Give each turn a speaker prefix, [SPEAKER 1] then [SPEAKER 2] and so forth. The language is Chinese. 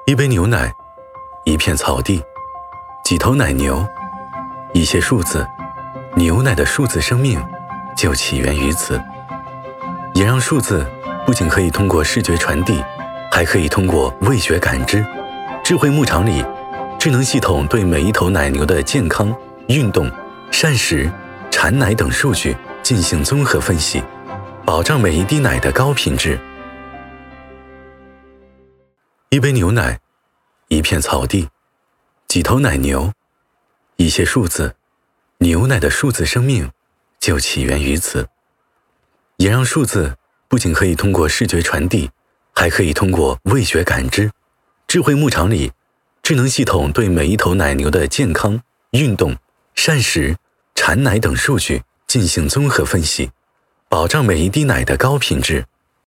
[SPEAKER 1] 一杯牛奶，一片草地，几头奶牛，一些数字，牛奶的数字生命就起源于此。也让数字不仅可以通过视觉传递，还可以通过味觉感知。智慧牧场里，智能系统对每一头奶牛的健康、运动、膳食、产奶等数据进行综合分析，保障每一滴奶的高品质。一杯牛奶，一片草地，几头奶牛，一些数字，牛奶的数字生命就起源于此。也让数字不仅可以通过视觉传递，还可以通过味觉感知。智慧牧场里，智能系统对每一头奶牛的健康、运动、膳食、产奶等数据进行综合分析，保障每一滴奶的高品质。